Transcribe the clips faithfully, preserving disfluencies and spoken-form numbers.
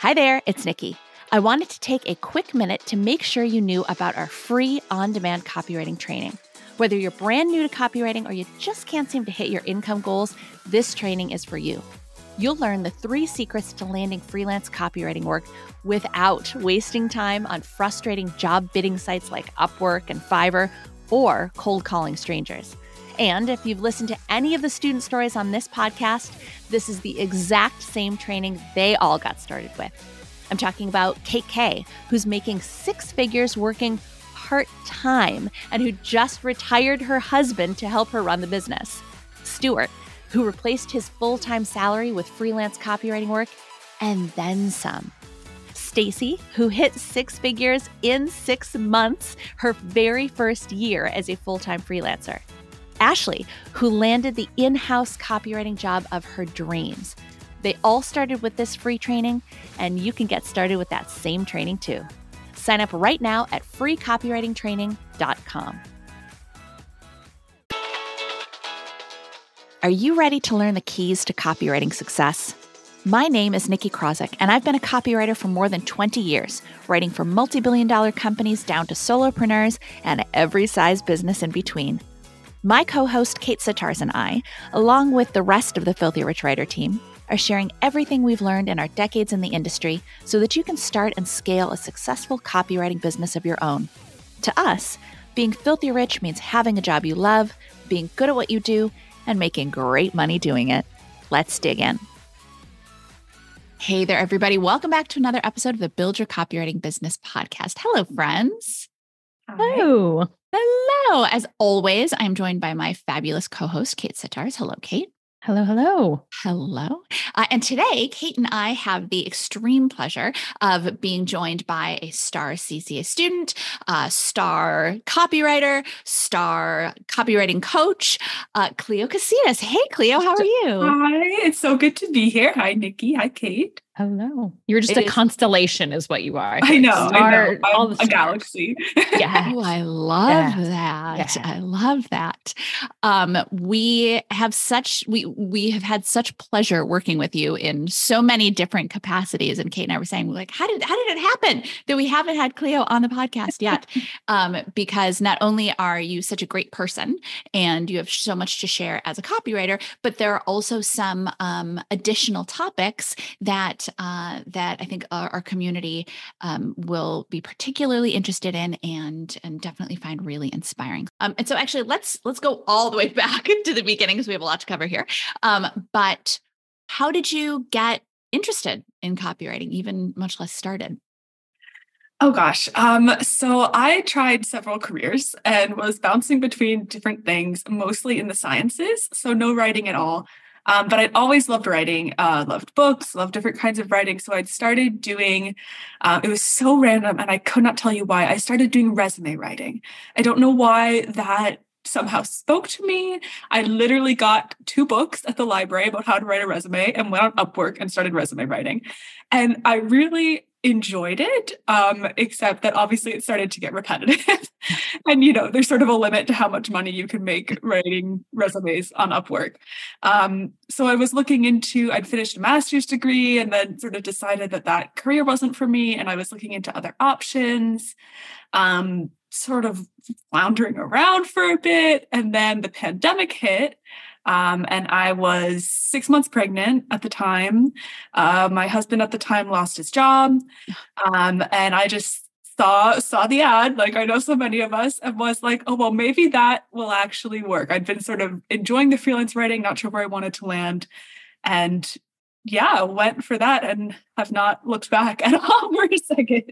Hi there, it's Nikki. I wanted to take a quick minute to make sure you knew about our free on-demand copywriting training. Whether you're brand new to copywriting or you just can't seem to hit your income goals, this training is for you. You'll learn the three secrets to landing freelance copywriting work without wasting time on frustrating job bidding sites like Upwork and Fiverr or cold calling strangers. And if you've listened to any of the student stories on this podcast, this is the exact same training they all got started with. I'm talking about Kate Kay, who's making six figures working part-time and who just retired her husband to help her run the business. Stuart, who replaced his full-time salary with freelance copywriting work and then some. Stacy, who hit six figures in six months, her very first year as a full-time freelancer. Ashley, who landed the in-house copywriting job of her dreams. They all started with this free training, and you can get started with that same training too. Sign up right now at free copywriting training dot com. Are you ready to learn the keys to copywriting success? My name is Nikki Krawczyk, and I've been a copywriter for more than twenty years, writing for multi-billion dollar companies down to solopreneurs and every size business in between. My co-host Kate Sitarz and I, along with the rest of the Filthy Rich Writer team, are sharing everything we've learned in our decades in the industry so that you can start and scale a successful copywriting business of your own. To us, being filthy rich means having a job you love, being good at what you do, and making great money doing it. Let's dig in. Hey there, everybody. Welcome back to another episode of the Build Your Copywriting Business podcast. Hello, friends. Hello. Hello. As always, I'm joined by my fabulous co-host, Kate Sitarz. Hello, Kate. Hello, hello. Hello. Uh, and today, Kate and I have the extreme pleasure of being joined by a star C C A student, uh, star copywriter, star copywriting coach, uh, Cleo Casitas. Hey, Cleo, how are you? Hi, it's so good to be here. Hi, Nikki. Hi, Kate. Hello. You're just It a is- constellation is what you are. I know, I Star- know. I'm all the a stars. galaxy. Yeah. Oh, I love Yeah. that. Yeah. I love that. Um, we have such, we, we have had such pleasure working with you in so many different capacities. And Kate and I were saying, like, how did, how did it happen that we haven't had Cleo on the podcast yet? um, because not only are you such a great person and you have so much to share as a copywriter, but there are also some um, additional topics that, uh, that I think our, our community um, will be particularly interested in and, and definitely find really inspiring. Um, and so actually let's, let's go all the way back to the beginning because we have a lot to cover here. Um, but how did you get interested in copywriting, even much less started? Oh gosh. Um, so I tried several careers and was bouncing between different things, mostly in the sciences. So no writing at all. Um, but I'd always loved writing, uh, loved books, loved different kinds of writing. So I'd started doing, uh, it was so random and I could not tell you why. I started doing resume writing. I don't know why that somehow spoke to me. I literally got two books at the library about how to write a resume and went on Upwork and started resume writing. And I really enjoyed it, um, except that obviously it started to get repetitive. And, you know, there's sort of a limit to how much money you can make writing resumes on Upwork. Um, so I was looking into, I'd finished a master's degree and then sort of decided that that career wasn't for me. And I was looking into other options, um, sort of floundering around for a bit. And then the pandemic hit. Um, and I was six months pregnant at the time. Uh, my husband at the time lost his job. Um, and I just saw, saw the ad, like I know so many of us, and was like, oh, well, maybe that will actually work. I'd been sort of enjoying the freelance writing, not sure where I wanted to land. And yeah, went for that and have not looked back at all for a second.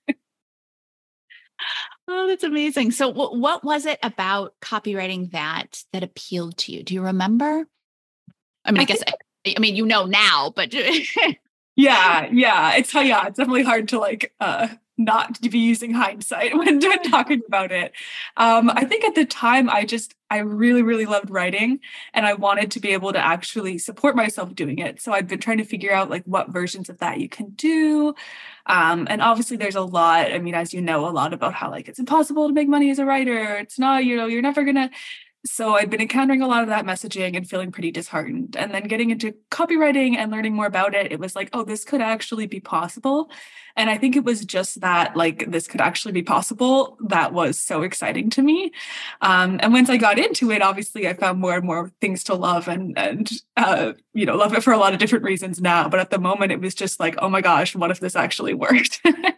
Oh, that's amazing. So w- what was it about copywriting that, that appealed to you? Do you remember? I mean, I, I guess, think- I, I mean, you know now, but. yeah, yeah. It's, yeah, it's definitely hard to like, uh, not to be using hindsight when talking about it. Um, I think at the time, I just, I really, really loved writing and I wanted to be able to actually support myself doing it. So I've been trying to figure out like what versions of that you can do. Um, and obviously there's a lot, I mean, as you know, a lot about how like it's impossible to make money as a writer. It's not, you know, you're never going to So I'd been encountering a lot of that messaging and feeling pretty disheartened. And then getting into copywriting and learning more about it, it was like, oh, this could actually be possible. And I think it was just that, like, this could actually be possible, that was so exciting to me. Um, and once I got into it, obviously I found more and more things to love and, and uh, you know, love it for a lot of different reasons now. But at the moment, it was just like, oh my gosh, what if this actually worked?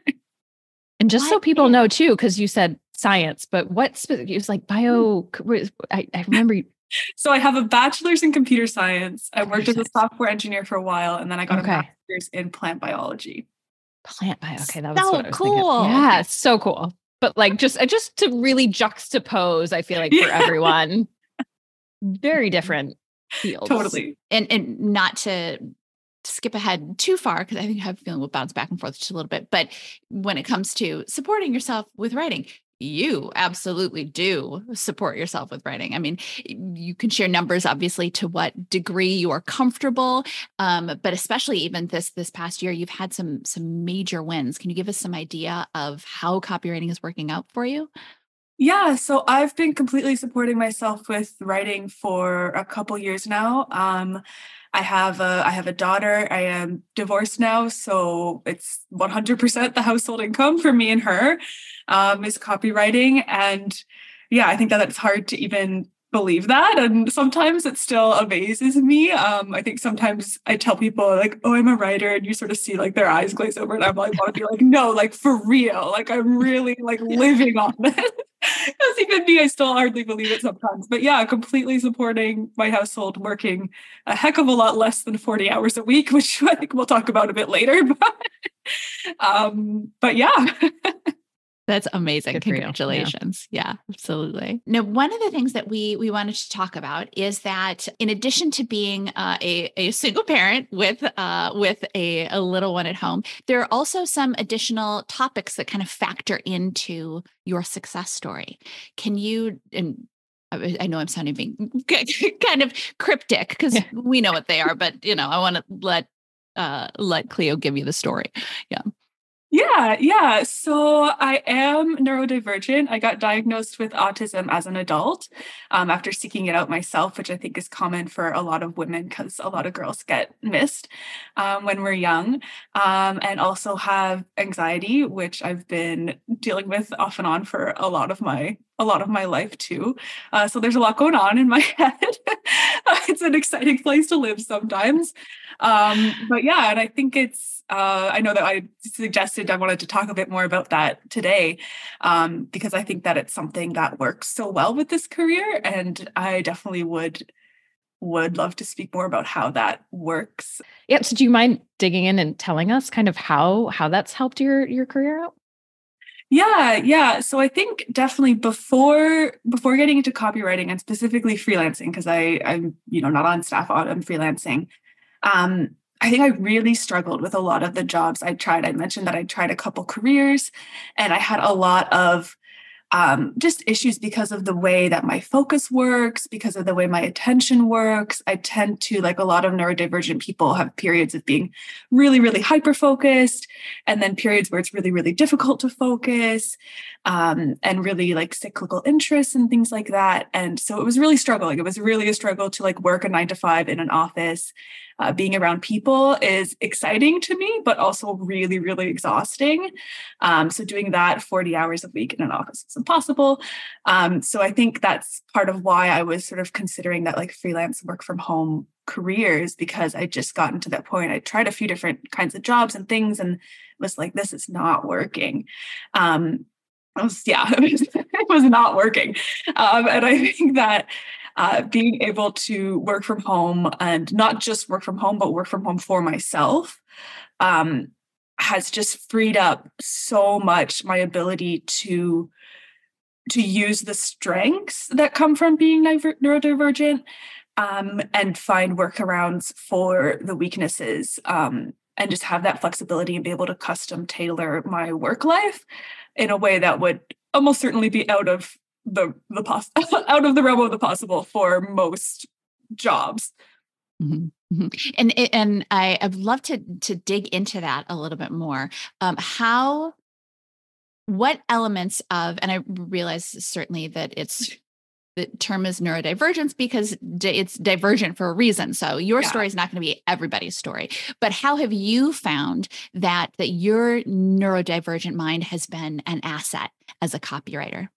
And just so What people is- know too, because you said science, but what spe- it was like bio. I, I remember. You, So I have a bachelor's in computer science. I worked as Computer a software engineer for a while, and then I got Okay. a master's in plant biology. plant bio. Okay, that was So what I was cool. thinking. Yeah, it's so cool. But like just uh, just to really juxtapose, I feel like for Yeah. everyone, very different fields. Totally. and and not to skip ahead too far, because I think I have a feeling we'll bounce back and forth just a little bit. But when it comes to supporting yourself with writing, you absolutely do support yourself with writing. I mean, you can share numbers, obviously, to what degree you are comfortable, um, but especially even this this past year, you've had some some major wins. Can you give us some idea of how copywriting is working out for you? Yeah, so I've been completely supporting myself with writing for a couple years now. Um, I have a I have a daughter. I am divorced now, so it's one hundred percent the household income for me and her um, is copywriting. And yeah, I think that it's hard to even believe that. And sometimes it still amazes me. Um, I think sometimes I tell people like, oh, I'm a writer, and you sort of see like their eyes glaze over, and I'm like, want to be like, no, like for real. Like I'm really like living on this. Because even me, I still hardly believe it sometimes. But yeah, completely supporting my household, working a heck of a lot less than forty hours a week, which I think we'll talk about a bit later. But, um, but yeah. That's amazing. Good for you. Yeah. Congratulations. Yeah. absolutely. Now, one of the things that we we wanted to talk about is that in addition to being uh, a, a single parent with uh, with a, a little one at home, there are also some additional topics that kind of factor into your success story. Can you, and I I know I'm sounding being kind of cryptic because Yeah. we know what they are, but you know, I want to let uh, let Cleo give you the story. Yeah. Yeah, yeah. So I am neurodivergent. I got diagnosed with autism as an adult um, after seeking it out myself, which I think is common for a lot of women because a lot of girls get missed um, when we're young, um, and also have anxiety, which I've been dealing with off and on for a lot of my a lot of my life too. Uh, so there's a lot going on in my head. It's an exciting place to live sometimes. Um, but yeah, and I think it's uh, I know that I suggested I wanted to talk a bit more about that today um, because I think that it's something that works so well with this career, and I definitely would would love to speak more about how that works. Yeah. So do you mind digging in and telling us kind of how how that's helped your your career out? Yeah, yeah. So I think definitely before before getting into copywriting and specifically freelancing, because I I'm you know not on staff, I'm freelancing. Um, I think I really struggled with a lot of the jobs I tried. I mentioned that I tried a couple careers, and I had a lot of um, just issues because of the way that my focus works, because of the way my attention works. I tend to, like a lot of neurodivergent people, have periods of being really, really hyper focused, and then periods where it's really, really difficult to focus, um, and really like cyclical interests and things like that. And so it was really struggling. It was really a struggle to like work a nine to five in an office. Uh, being around people is exciting to me, but also really, really exhausting. Um, so doing that forty hours a week in an office is impossible. Um, so I think that's part of why I was sort of considering that like freelance work from home careers, because I just gotten to that point. I tried a few different kinds of jobs and things and was like, this is not working. Um, it was, yeah, it was, it was not working. Um, and I think that uh, being able to work from home, and not just work from home, but work from home for myself, um, has just freed up so much my ability to to use the strengths that come from being neuro- neurodivergent, um, and find workarounds for the weaknesses, um, and just have that flexibility and be able to custom tailor my work life in a way that would almost certainly be out of the the pos- out of the realm of the possible for most jobs. Mhm, mhm. And and I I'd love to to dig into that a little bit more. Um, how, what elements of, and I realize certainly that it's the term is neurodivergence because di- it's divergent for a reason. So your Yeah. story is not going to be everybody's story. But how have you found that that your neurodivergent mind has been an asset as a copywriter?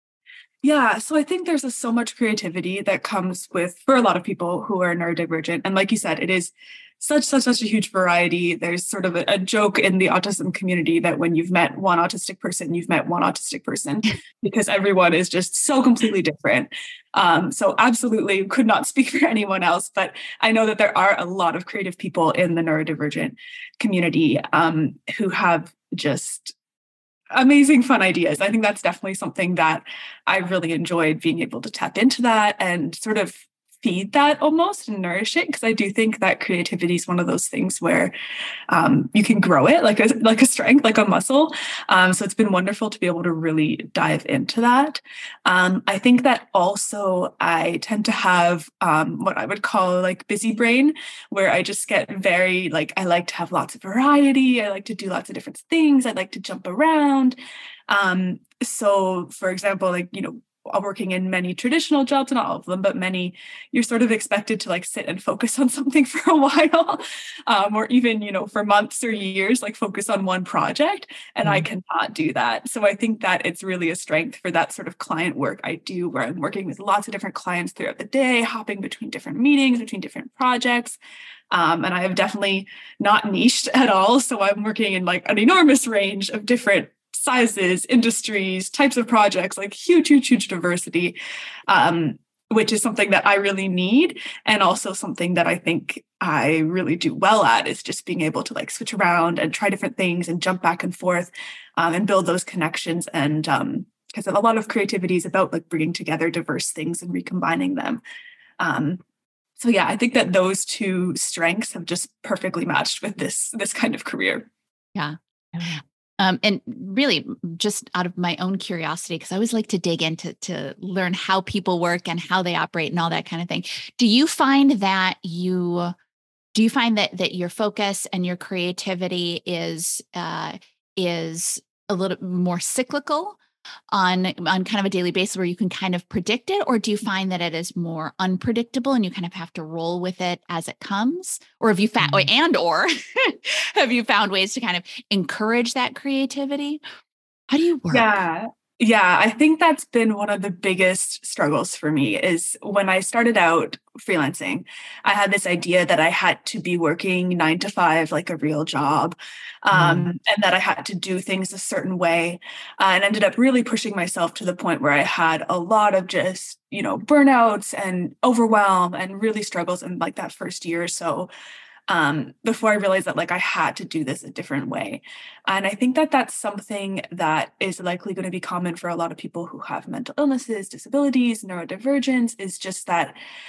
Yeah, so I think there's a, so much creativity that comes with for a lot of people who are neurodivergent. And like you said, it is such, such, such a huge variety. There's sort of a, a joke in the autism community that when you've met one autistic person, you've met one autistic person because everyone is just so completely different. Um, so absolutely could not speak for anyone else, but I know that there are a lot of creative people in the neurodivergent community um, who have just amazing fun ideas. I think that's definitely something that I really enjoyed being able to tap into that and sort of feed that almost and nourish it, because I do think that creativity is one of those things where um, you can grow it like a like a strength, like a muscle. Um, so it's been wonderful to be able to really dive into that. Um, I think that also I tend to have um, what I would call like busy brain, where I just get very like I like to have lots of variety. I like to do lots of different things. I like to jump around. Um, so, for example, like you know. Working in many traditional jobs, not all of them, but many, you're sort of expected to like sit and focus on something for a while, um, or even, you know, for months or years, like focus on one project. And mm-hmm. I cannot do that. So I think that it's really a strength for that sort of client work I do, where I'm working with lots of different clients throughout the day, hopping between different meetings, between different projects. Um, and I have definitely not niched at all. So I'm working in like an enormous range of different sizes, industries, types of projects, like huge, huge, huge diversity, um, which is something that I really need. And also something that I think I really do well at is just being able to like switch around and try different things and jump back and forth um, and build those connections. And um, because a lot of creativity is about like bringing together diverse things and recombining them. Um, so yeah, I think that those two strengths have just perfectly matched with this, this kind of career. Yeah. Um, and really just out of my own curiosity, because I always like to dig into to learn how people work and how they operate and all that kind of thing. Do you find that you, do you find that, that your focus and your creativity is, uh, is a little more cyclical on, on kind of a daily basis where you can kind of predict it? Or do you find that it is more unpredictable and you kind of have to roll with it as it comes? Or have you found, mm-hmm. and or have you found ways to kind of encourage that creativity? How do you work? Yeah. Yeah, I think that's been one of the biggest struggles for me is when I started out freelancing, I had this idea that I had to be working nine to five, like a real job, um, mm. and that I had to do things a certain way, uh, and ended up really pushing myself to the point where I had a lot of just, you know, burnouts and overwhelm and really struggles in like that first year or so. Um, before I realized that like I had to do this a different way. And I think that that's something that is likely going to be common for a lot of people who have mental illnesses, disabilities, neurodivergence, is just that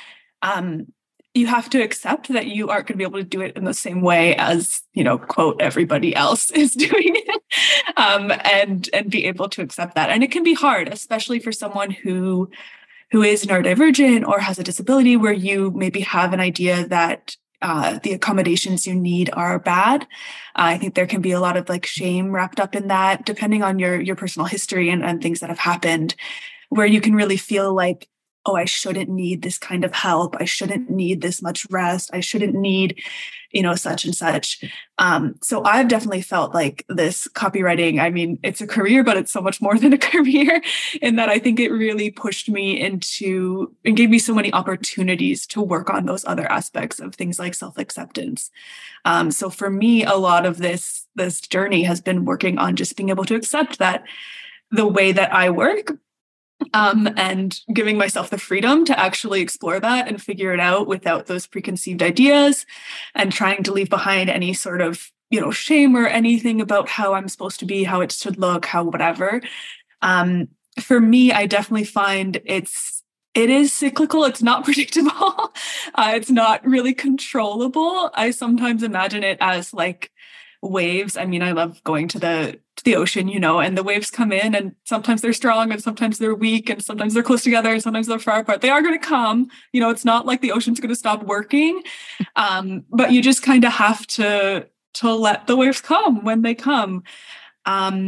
um, you have to accept that you aren't going to be able to do it in the same way as, you know, quote, everybody else is doing it, um, and, and be able to accept that. And it can be hard, especially for someone who, who is neurodivergent or has a disability where you maybe have an idea that Uh, the accommodations you need are bad. Uh, I think there can be a lot of like shame wrapped up in that, depending on your your personal history and, and things that have happened, where you can really feel like, oh, I shouldn't need this kind of help. I shouldn't need this much rest. I shouldn't need, you know, such and such. Um, so I've definitely felt like this copywriting, I mean, it's a career, but it's so much more than a career in that I think it really pushed me into and gave me so many opportunities to work on those other aspects of things like self-acceptance. Um, so for me, a lot of this, this journey has been working on just being able to accept that the way that I work, Um, and giving myself the freedom to actually explore that and figure it out without those preconceived ideas, and trying to leave behind any sort of, you know, shame or anything about how I'm supposed to be, how it should look, how whatever. Um, for me, I definitely find it's, it is cyclical. It's not predictable. uh, it's not really controllable. I sometimes imagine it as like waves. I mean, I love going to the to the ocean, you know, and the waves come in and sometimes they're strong and sometimes they're weak and sometimes they're close together and sometimes they're far apart. They are going to come, you know, it's not like the ocean's going to stop working. Um, but you just kind of have to, to let the waves come when they come. Um,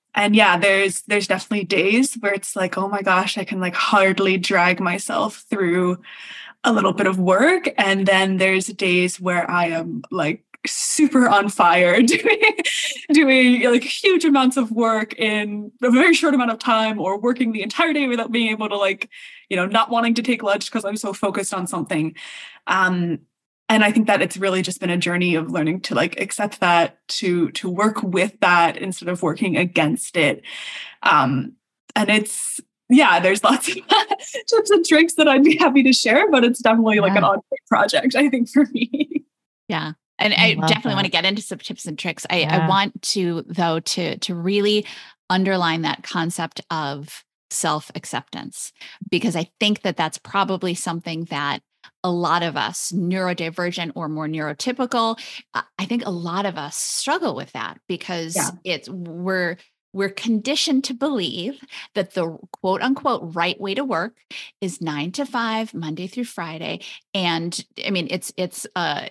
and yeah, there's there's definitely days where it's like, oh my gosh, I can like hardly drag myself through a little bit of work. And then there's days where I am like super on fire doing doing like huge amounts of work in a very short amount of time, or working the entire day without being able to like, you know, not wanting to take lunch because I'm so focused on something. Um, and I think that it's really just been a journey of learning to like accept that, to to work with that instead of working against it. Um, and it's yeah, there's lots of tips and tricks that I'd be happy to share, but it's definitely yeah. like an ongoing project, I think, for me. Yeah. And I, I definitely that. want to get into some tips and tricks. I, yeah. I want to, though, to, to really underline that concept of self-acceptance, because I think that that's probably something that a lot of us, neurodivergent or more neurotypical, I think a lot of us struggle with that, because yeah. it's we're we're conditioned to believe that the quote unquote right way to work is nine to five, Monday through Friday. And I mean, it's, it's, uh,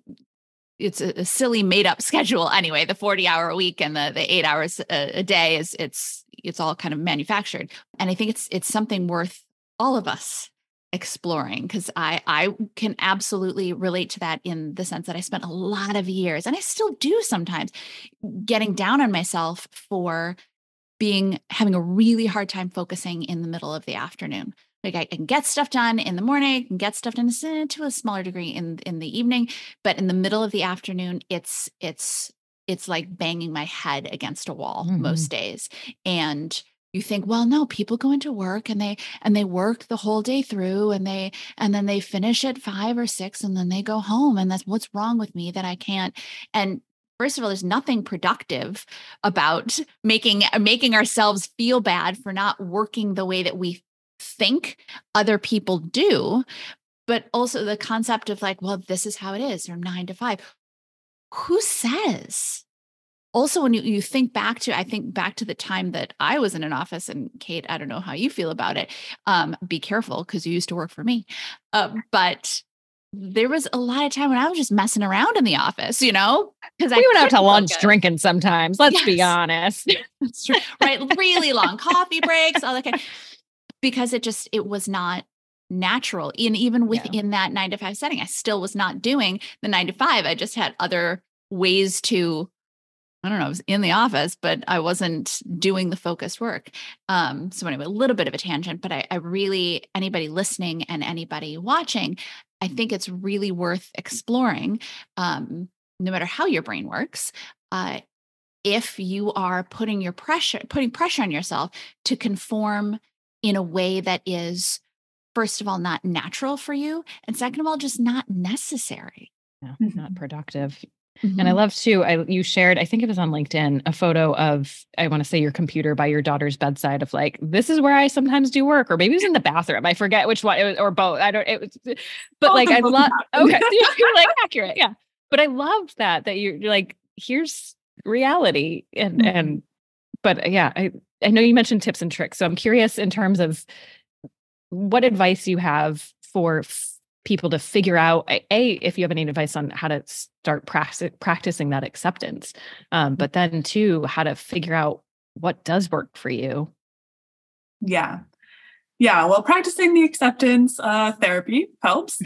it's a, a silly made up schedule anyway. The forty hour a week and the, the eight hours a, a day is it's, it's all kind of manufactured. And I think it's, it's something worth all of us exploring, because I, I can absolutely relate to that, in the sense that I spent a lot of years, and I still do sometimes, getting down on myself for being, having a really hard time focusing in the middle of the afternoon. Like I can get stuff done in the morning, I can get stuff done to a smaller degree in, in the evening, but in the middle of the afternoon, it's, it's, it's like banging my head against a wall mm-hmm. most days. And you think, well, no, people go into work and they, and they work the whole day through, and they, and then they finish at five or six, and then they go home. And that's what's wrong with me that I can't. And first of all, there's nothing productive about making, making ourselves feel bad for not working the way that we think other people do. But also the concept of like, well, this is how it is from nine to five. Who says? Also, when you, you think back to, I think back to the time that I was in an office, and Kate, I don't know how you feel about it. Um, be careful, because you used to work for me. Uh, but there was a lot of time when I was just messing around in the office, you know, because I we went out to lunch focus. drinking sometimes. Let's yes. be honest. That's true. Right. Really long coffee breaks, all that kind of, because it just, it was not natural. And even within yeah. that nine to five setting, I still was not doing the nine to five. I just had other ways to, I don't know, I was in the office, but I wasn't doing the focused work. Um, so anyway, a little bit of a tangent, but I, I really, anybody listening and anybody watching, I think it's really worth exploring, um, no matter how your brain works. Uh, if you are putting your pressure, putting pressure on yourself to conform in a way that is, first of all, not natural for you, and second of all, just not necessary. Yeah, not productive. Mm-hmm. And I love too, I, you shared, I think it was on LinkedIn, a photo of, I want to say your computer by your daughter's bedside, of like, this is where I sometimes do work, or maybe it was in the bathroom. I forget which one it was, or both. I don't, it was, but both like, I love, okay. You're like accurate. Yeah. But I loved that, that you're, you're like, here's reality. And, mm-hmm. and, but yeah, I, I know you mentioned tips and tricks. So I'm curious in terms of what advice you have for f- people to figure out, A, if you have any advice on how to start practice, practicing that acceptance, um, but then two, how to figure out what does work for you. Yeah. Yeah. Well, practicing the acceptance uh, therapy helps.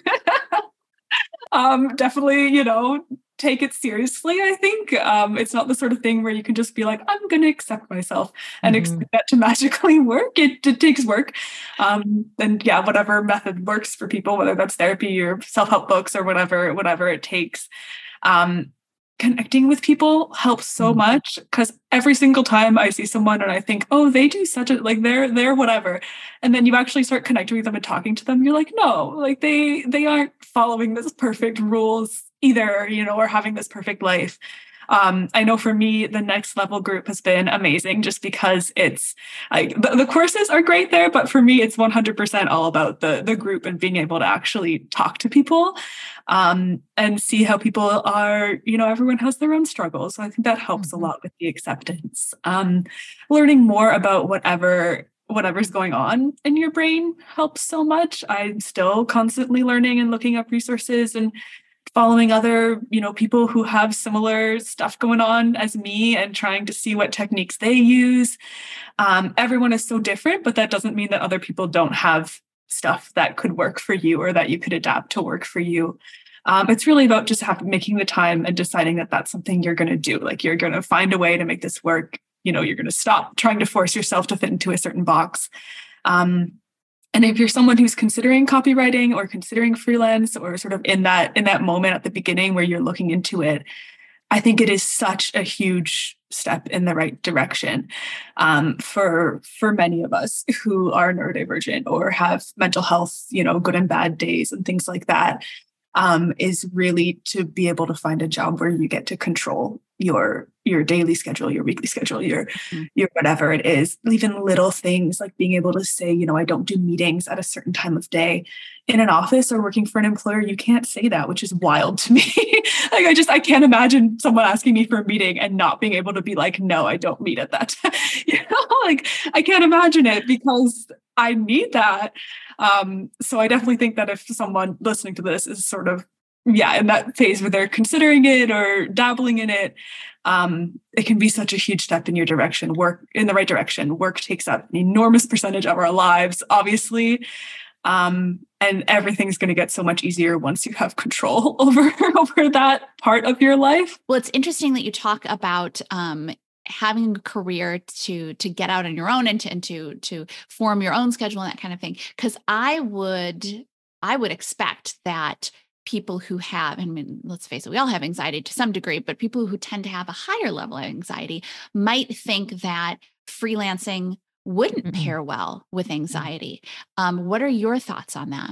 um, definitely, you know, take it seriously. I think um, it's not the sort of thing where you can just be like, I'm going to accept myself and mm-hmm. expect that to magically work. It, it takes work. Um, and yeah, whatever method works for people, whether that's therapy or self-help books or whatever, whatever it takes. Um, connecting with people helps so mm-hmm. much, because every single time I see someone and I think, oh, they do such a, like they're, they're whatever. And then you actually start connecting with them and talking to them. You're like, no, like they, they aren't following this perfect rules either, you know, or having this perfect life. Um, I know for me, the Next Level group has been amazing, just because it's like the, the courses are great there, but for me, it's one hundred percent all about the, the group and being able to actually talk to people um, and see how people are, you know, everyone has their own struggles. So I think that helps mm-hmm. a lot with the acceptance. Um, learning more about whatever whatever's going on in your brain helps so much. I'm still constantly learning and looking up resources and following other, you know, people who have similar stuff going on as me and trying to see what techniques they use. Um, everyone is so different, but that doesn't mean that other people don't have stuff that could work for you or that you could adapt to work for you. Um, it's really about just have, making the time and deciding that that's something you're going to do. Like you're going to find a way to make this work. You know, you're going to stop trying to force yourself to fit into a certain box. Um, and if you're someone who's considering copywriting or considering freelance or sort of in that in that moment at the beginning where you're looking into it, I think it is such a huge step in the right direction um, for for many of us who are neurodivergent or have mental health, you know, good and bad days and things like that. Um, is really to be able to find a job where you get to control your your daily schedule, your weekly schedule, your mm-hmm. your whatever it is. Even little things like being able to say, you know, I don't do meetings at a certain time of day. In an office or working for an employer, you can't say that, which is wild to me. Like I just I can't imagine someone asking me for a meeting and not being able to be like, no, I don't meet at that time. You know, like I can't imagine it because I need that. Um, so I definitely think that if someone listening to this is sort of, yeah, in that phase where they're considering it or dabbling in it, um, it can be such a huge step in your direction, work in the right direction. Work takes up an enormous percentage of our lives, obviously. Um, and everything's going to get so much easier once you have control over, over that part of your life. Well, it's interesting that you talk about, um, having a career to to get out on your own and to and to to form your own schedule and that kind of thing. Because I would I would expect that people who have, I mean, let's face it, we all have anxiety to some degree, but people who tend to have a higher level of anxiety might think that freelancing wouldn't mm-hmm. pair well with anxiety. Um, what are your thoughts on that?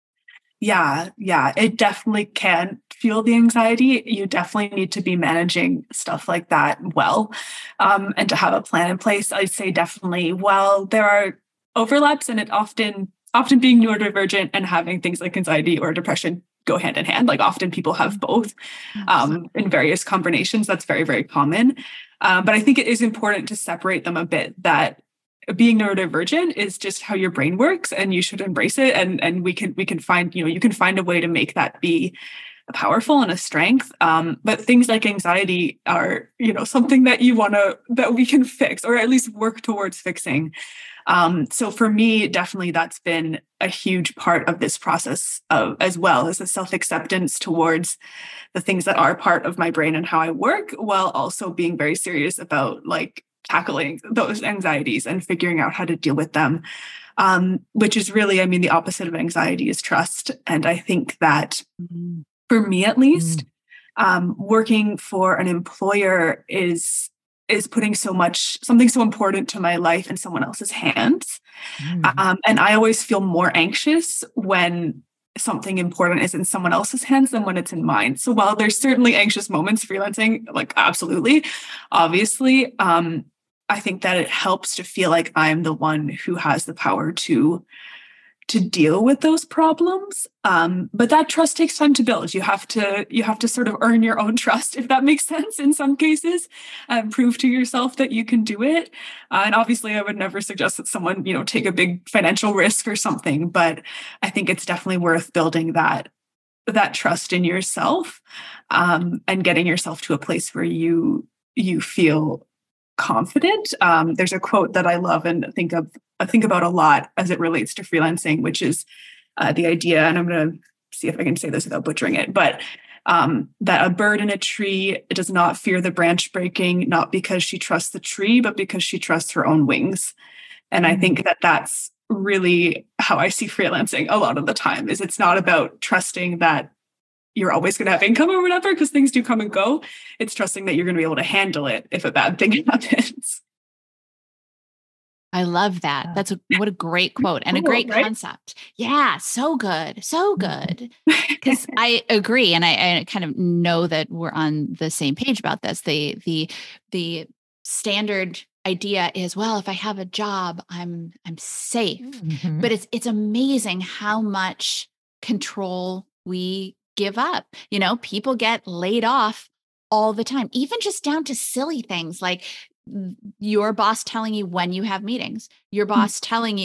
Yeah, yeah, it definitely can fuel the anxiety. You definitely need to be managing stuff like that well, um, and to have a plan in place. I'd say definitely, while there are overlaps and it often, often being neurodivergent and having things like anxiety or depression go hand in hand, like often people have both um, in various combinations. That's very, very common. Um, but I think it is important to separate them a bit, that being neurodivergent is just how your brain works and you should embrace it. And, and we can, we can find, you know, you can find a way to make that be powerful and a strength. Um, but things like anxiety are, you know, something that you want to, that we can fix or at least work towards fixing. Um, so for me, definitely that's been a huge part of this process of, as well as a self-acceptance towards the things that are part of my brain and how I work, while also being very serious about like tackling those anxieties and figuring out how to deal with them. Um, which is really, I mean, the opposite of anxiety is trust. And I think that mm-hmm. for me, at least, mm-hmm. um, working for an employer is is putting so much, something so important to my life in someone else's hands. Mm-hmm. Um, and I always feel more anxious when something important is in someone else's hands than when it's in mine. So while there's certainly anxious moments freelancing, like absolutely, obviously, um, I think that it helps to feel like I'm the one who has the power to to deal with those problems. Um, but that trust takes time to build. You have to, you have to sort of earn your own trust, if that makes sense in some cases, and prove to yourself that you can do it. Uh, and obviously I would never suggest that someone, you know, take a big financial risk or something, but I think it's definitely worth building that, that trust in yourself, um, and getting yourself to a place where you, you feel confident. Um, there's a quote that I love and think of, I think about a lot as it relates to freelancing, which is uh, the idea, and I'm going to see if I can say this without butchering it, but um, that a bird in a tree does not fear the branch breaking, not because she trusts the tree, but because she trusts her own wings. And I think that that's really how I see freelancing a lot of the time, is it's not about trusting that you're always going to have income or whatever, because things do come and go. It's trusting that you're going to be able to handle it if a bad thing happens. I love that. That's a, what a great quote and cool, a great right? concept. Yeah. So good. So good. Because I agree. And I, I kind of know that we're on the same page about this. The, the, the standard idea is, well, if I have a job, I'm, I'm safe, mm-hmm. but it's, it's amazing how much control we give up. You know, people get laid off all the time, even just down to silly things like your boss telling you when you have meetings, your boss mm-hmm. telling you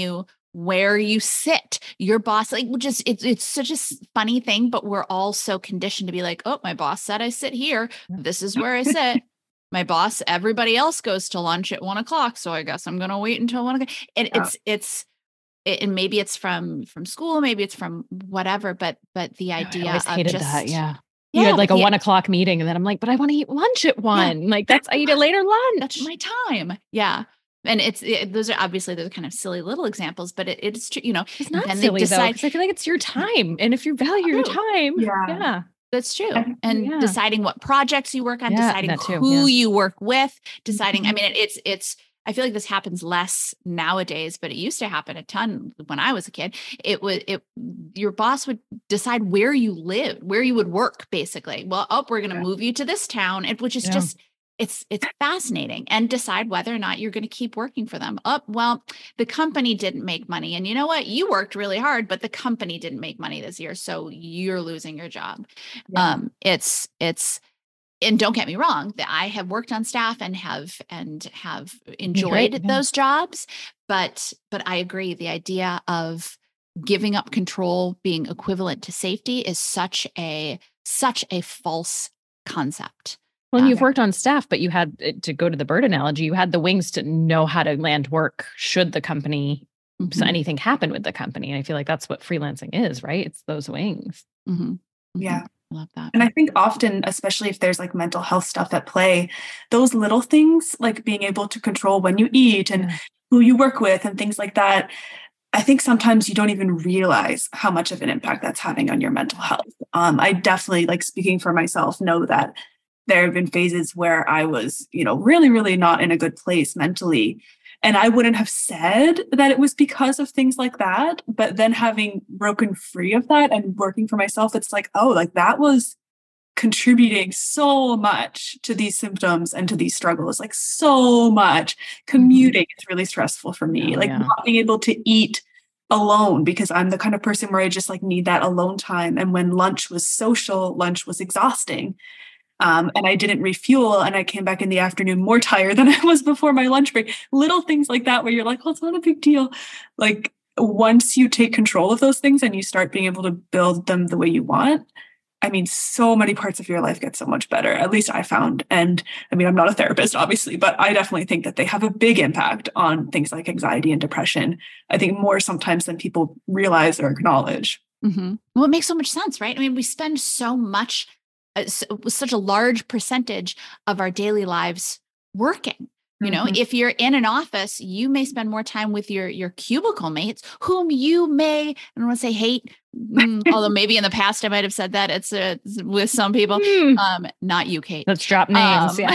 where you sit, your boss, like just, it's, it's such a funny thing, but we're all so conditioned to be like, oh, my boss said I sit here. This is where I sit. My boss, everybody else goes to lunch at one o'clock. So I guess I'm going to wait until one o'clock. And Yeah. it's, it's, it, and maybe it's from, from school, maybe it's from whatever, but, but the idea I always of hated just, that. Yeah. yeah, You had like a yeah, one o'clock meeting and then I'm like, but I want to eat lunch at one. Like that's, I eat a later lunch. that's my time. Yeah. And it's, it, those are obviously those kind of silly little examples, but it, it's true, you know, It's not then they silly though, decide, because I feel like it's your time. And if you value your True. time, Yeah. yeah. that's true. And- And yeah. deciding what projects you work on, Yeah, deciding that too, who yeah. you work with, deciding, I Mhm. mean, it, it's, it's, I feel like this happens less nowadays, but it used to happen a ton when I was a kid. It was, it, your boss would decide where you live, where you would work basically. Well, oh, we're going to Yeah. move you to this town, and which is Yeah. just, it's, it's fascinating, and decide whether or not you're going to keep working for them. Oh, well, the company didn't make money. And you know what? You worked really hard, but the company didn't make money this year. So you're losing your job. Yeah. Um, it's, it's, and don't get me wrong, that I have worked on staff and have, and have enjoyed yeah. those jobs, but, but I agree. The idea of giving up control being equivalent to safety is such a, such a false concept. Well, and Um, you've worked on staff, but you had, to go to the bird analogy, you had the wings to know how to land work should the company, so Mhm. anything happen with the company. And I feel like that's what freelancing is, right? It's those wings. Mhm. Mhm. Yeah. I love that. And I think often, especially if there's like mental health stuff at play, those little things like being able to control when you eat and Yeah. who you work with and things like that, I think sometimes you don't even realize how much of an impact that's having on your mental health. Um, I definitely, like speaking for myself, know that there have been phases where I was, you know, really, really not in a good place mentally. And I wouldn't have said that it was because of things like that. But then having broken free of that and working for myself, it's like, oh, like that was contributing so much to these symptoms and to these struggles, like so much. Commuting is really stressful for me, Oh, like yeah. not being able to eat alone because I'm the kind of person where I just like need that alone time. And when lunch was social, lunch was exhausting. Um, and I didn't refuel, and I came back in the afternoon more tired than I was before my lunch break. Little things like that where you're like, well, it's not a big deal. Like once you take control of those things and you start being able to build them the way you want, I mean, so many parts of your life get so much better. At least I found. And I mean, I'm not a therapist, obviously, but I definitely think that they have a big impact on things like anxiety and depression. I think more sometimes than people realize or acknowledge. Mhm. Well, it makes so much sense, right? I mean, we spend so much, uh, s- such a large percentage of our daily lives working. You know, Mhm. if you're in an office, you may spend more time with your your cubicle mates, whom you may, I don't want to say hate, mm, although maybe in the past I might have said that. It's uh, with some people, Hmm. um, not you, Kate. Let's drop names. Um, yeah.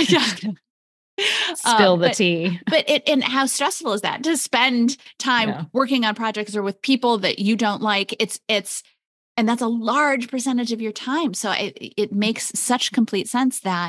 Spill um, the but, tea. but it, and how stressful is that to spend time Yeah. working on projects or with people that you don't like? It's it's and that's a large percentage of your time. So it, it makes such complete sense that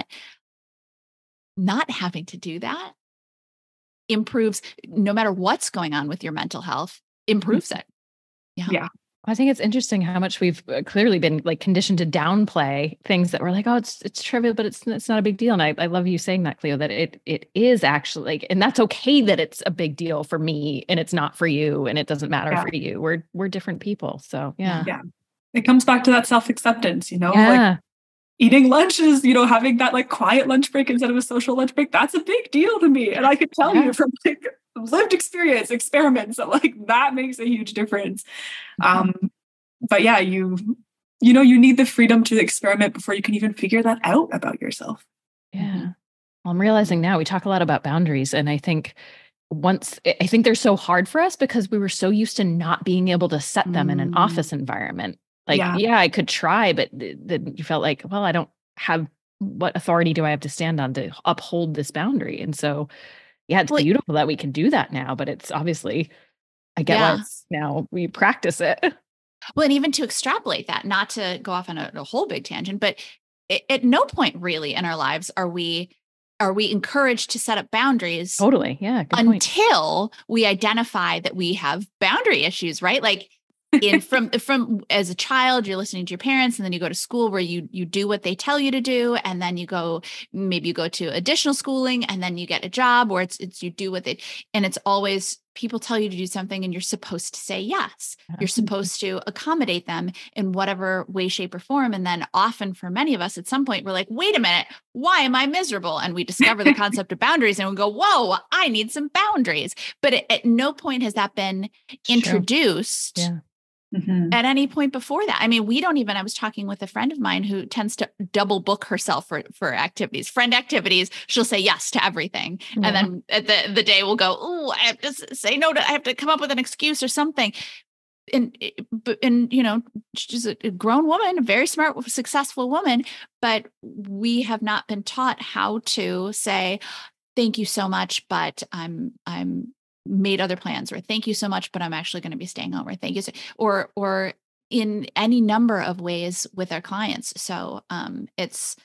not having to do that improves, no matter what's going on with your mental health, improves it. Yeah. Yeah. I think it's interesting how much we've uh, clearly been like conditioned to downplay things that we're like, oh, it's it's trivial, but it's it's not a big deal. And I, I love you saying that, Cleo, that it it is actually like, and that's okay that it's a big deal for me and it's not for you and it doesn't matter Yeah. for you. We're we're different people. So yeah. Yeah. It comes back to that self-acceptance, you know, like Yeah. eating lunches, you know, having that like quiet lunch break instead of a social lunch break. That's a big deal to me. And I can tell Yeah. you from like lived experience, experiments that like that makes a huge difference. Um, but yeah, you, you know, you need the freedom to experiment before you can even figure that out about yourself. Yeah. Mhm. Well, I'm realizing now we talk a lot about boundaries. And I think once, I think they're so hard for us because we were so used to not being able to set them in an Mm. office environment. Like, Yeah. yeah, I could try, but then you felt like, well, I don't have, what authority do I have to stand on to uphold this boundary? And so, yeah, it's Well, beautiful that we can do that now, but it's obviously, I get Yeah. why it's now we practice it. Well, and even to extrapolate that, not to go off on a, a whole big tangent, but at, at no point really in our lives are we are we encouraged to set up boundaries Totally. Yeah. Good point. until we identify that we have boundary issues, right? Like in from from as a child, you're listening to your parents, and then you go to school where you you do what they tell you to do, and then you go maybe you go to additional schooling, and then you get a job where it's it's you do what they, and it's always people tell you to do something and you're supposed to say yes. You're supposed to accommodate them in whatever way, shape, or form. And then often for many of us at some point, we're like, wait a minute, why am I miserable? And we discover the concept of boundaries and we go, whoa, I need some boundaries. But at, at no point has that been introduced. Yeah. Mm-hmm. At any point before that. I mean, we don't even, I was talking with a friend of mine who tends to double book herself for, for activities, friend activities. She'll say yes to everything. Yeah. And then at the, the day we'll go, oh, I have to say no to, I have to come up with an excuse or something. And, and, you know, she's a grown woman, a very smart, successful woman, but we have not been taught how to say, thank you so much, but I'm, I'm, made other plans, or thank you so much, but I'm actually going to be staying home, or thank you. So, or, or in any number of ways with our clients. So um, it's,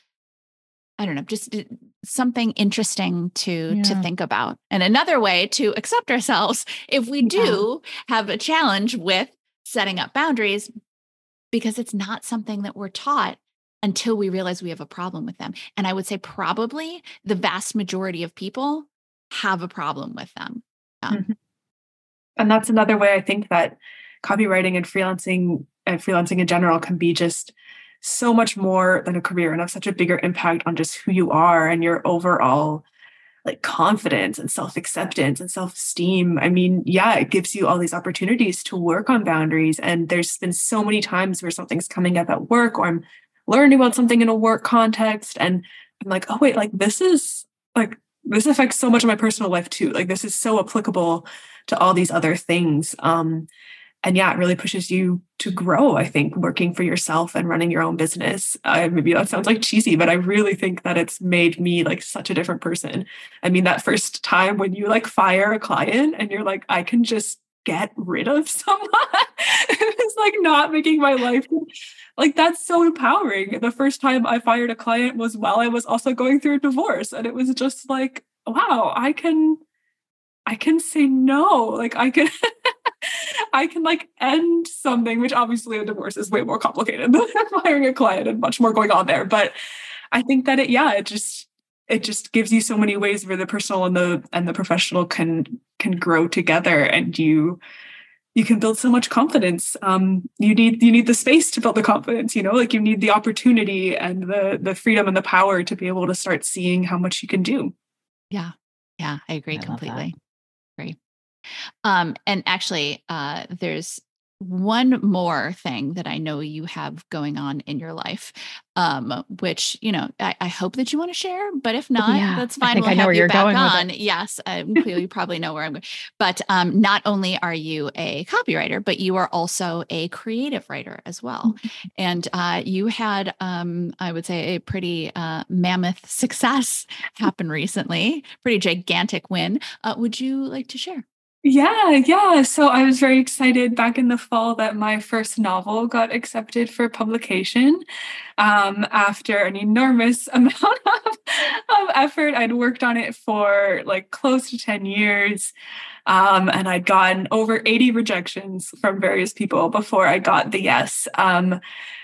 I don't know, just something interesting to, yeah. to think about. And another way to accept ourselves if we do yeah. have a challenge with setting up boundaries, because it's not something that we're taught until we realize we have a problem with them. And I would say probably the vast majority of people have a problem with them. Yeah. Mm-hmm. And that's another way I think that copywriting and freelancing and freelancing in general can be just so much more than a career and have such a bigger impact on just who you are and your overall like confidence and self-acceptance and self-esteem. I mean, yeah, it gives you all these opportunities to work on boundaries. And there's been so many times where something's coming up at work, or I'm learning about something in a work context, and I'm like, oh wait, like this is like this affects so much of my personal life too. Like this is so applicable to all these other things. Um, and yeah, it really pushes you to grow, I think, working for yourself and running your own business. Uh, maybe that sounds like cheesy, but I really think that it's made me like such a different person. I mean, that first time when you like fire a client and you're like, I can just get rid of someone. It's like not making my life like that's so empowering. The first time I fired a client was while I was also going through a divorce, and it was just like, wow, I can I can say no. Like I can I can like end something, which obviously a divorce is way more complicated than firing a client and much more going on there. But I think that it yeah, it just it just gives you so many ways where the personal and the and the professional can can grow together, and you you can build so much confidence. Um, you need you need the space to build the confidence, you know, like you need the opportunity and the the freedom and the power to be able to start seeing how much you can do. Yeah. Yeah, I agree I completely. Agree. Um, and actually, uh, there's one more thing that I know you have going on in your life, um, which, you know, I, I hope that you want to share, but if not, yeah, that's fine. I think we'll I know have where you you're back going on. with it. Yes, um, clearly you probably know where I'm going. But um, not only are you a copywriter, but you are also a creative writer as well. Mm-hmm. And uh, you had, um, I would say, a pretty uh, mammoth success happen recently, pretty gigantic win. Uh, would you like to share? Yeah, yeah. So I was very excited back in the fall that my first novel got accepted for publication um, after an enormous amount of, of effort. I'd worked on it for like close to ten years. Um, and I'd gotten over eighty rejections from various people before I got the yes. Um,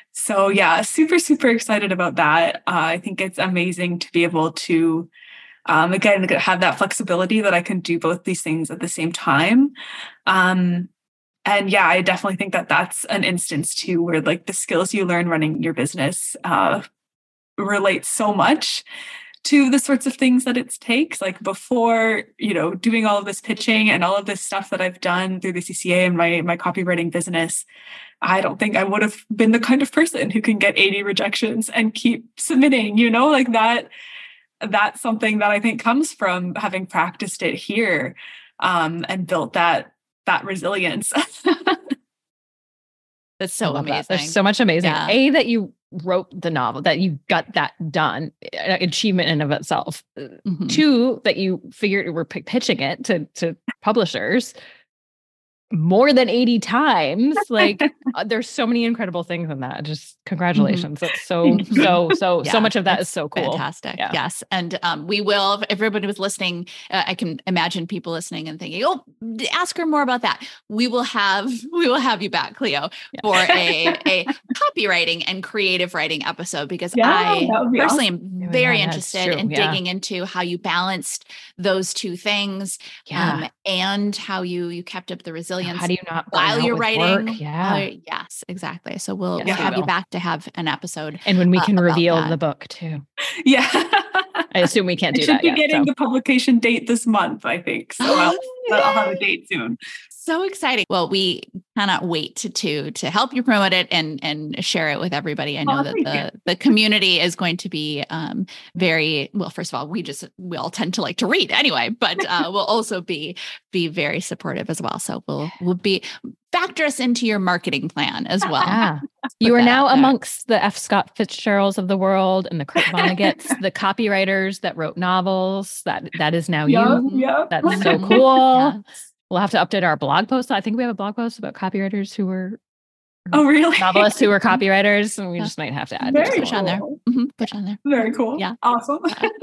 so yeah, super, super excited about that. Uh, I think it's amazing to be able to Um, again, have that flexibility that I can do both these things at the same time. Um, and yeah, I definitely think that that's an instance too, where like the skills you learn running your business uh, relate so much to the sorts of things that it takes. Like before, you know, doing all of this pitching and all of this stuff that I've done through the C C A and my, my copywriting business, I don't think I would have been the kind of person who can get eighty rejections and keep submitting, you know, like that. That's something that I think comes from having practiced it here um, and built that that resilience. That's so amazing. That. There's so much amazing. Yeah. A, that you wrote the novel, that you got that done, achievement in of itself. Mm-hmm. Two, that you figured you were p- pitching it to to publishers. more than eighty times. Like uh, there's so many incredible things in that. Just congratulations. Mm-hmm. That's so, so, so, yeah, so much of that is so cool. Fantastic. Yeah. Yes. And um, we will, if everybody was listening, uh, I can imagine people listening and thinking, oh, ask her more about that. We will have, we will have you back, Cleo, yeah. for a, a copywriting and creative writing episode, because yeah, I be personally awesome. am very yeah, interested in yeah. digging into how you balanced those two things yeah. um, and how you, you kept up the resilience. How do you not while you're writing? Work? Yeah. Uh, yes, exactly. So we'll, yes, we'll we have will. you back to have an episode. And when we can uh, reveal that. the book too. Yeah. I assume we can't do I should that be yet, getting so. the publication date this month, I think. So I'll, I'll have a date soon. So exciting. Well, we cannot wait to, to, to help you promote it and, and share it with everybody. I know oh, that the, the community is going to be um, very, well, first of all, we just, we all tend to like to read anyway, but uh, we'll also be, be very supportive as well. So we'll, we'll be, factor us into your marketing plan as well. Yeah. You are now amongst the F. Scott Fitzgeralds of the world and the Kurt Vonnegut's, the copywriters that wrote novels. That That is now yep, you. Yep. That's so cool. Yes. We'll have to update our blog post. I think we have a blog post about copywriters who were oh, really? novelists who were copywriters, and we just might have to add Very push cool. on there. Mm-hmm. Push on there. Very cool. Yeah. Awesome.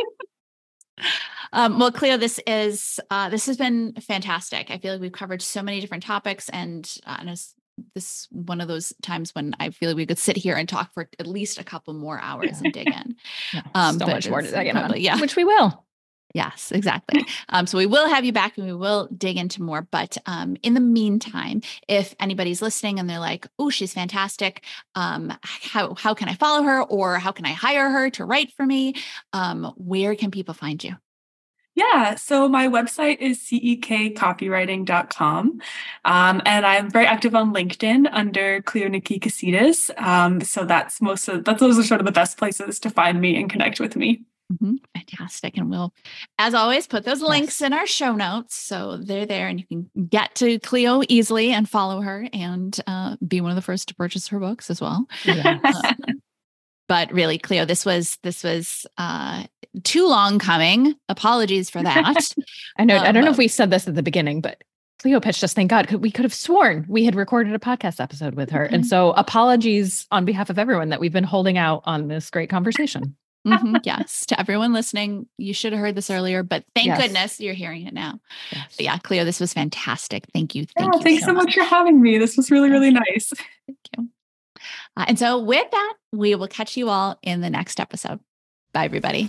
um, well, Cleo, this is uh, this has been fantastic. I feel like we've covered so many different topics, and uh, and it's this one of those times when I feel like we could sit here and talk for at least a couple more hours yeah. and dig in. Yeah, um, so much more to dig in, yeah, which we will. Yes, exactly. Um, so we will have you back and we will dig into more. But um, in the meantime, if anybody's listening and they're like, oh, she's fantastic. Um, how, how can I follow her, or how can I hire her to write for me? Um, where can people find you? Yeah, so my website is C E K copywriting dot com. Um, and I'm very active on LinkedIn under Cleo Nikki Casitas. Um, so that's most of that's those are sort of the best places to find me and connect with me. Mm-hmm. Fantastic. And we'll, as always, put those links yes. in our show notes. So they're there and you can get to Cleo easily and follow her and uh, be one of the first to purchase her books as well. Yes. Uh, but really, Cleo, this was, this was uh, too long coming. Apologies for that. I know. Um, I don't know if we said this at the beginning, but Cleo pitched us, thank God, we could have sworn we had recorded a podcast episode with her. Mm-hmm. And so apologies on behalf of everyone that we've been holding out on this great conversation. Mm-hmm. Yes. To everyone listening, you should have heard this earlier, but thank yes. goodness you're hearing it now. Yes. But yeah, Cleo, this was fantastic. Thank you. Thank yeah, you. Thanks so much. much for having me. This was really, really nice. Thank you. Uh, and so with that, we will catch you all in the next episode. Bye, everybody.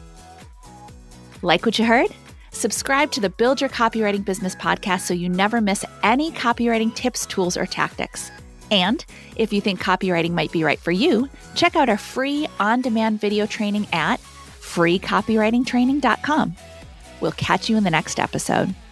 Like what you heard? Subscribe to the Build Your Copywriting Business podcast so you never miss any copywriting tips, tools, or tactics. And if you think copywriting might be right for you, check out our free on-demand video training at free copywriting training dot com. We'll catch you in the next episode.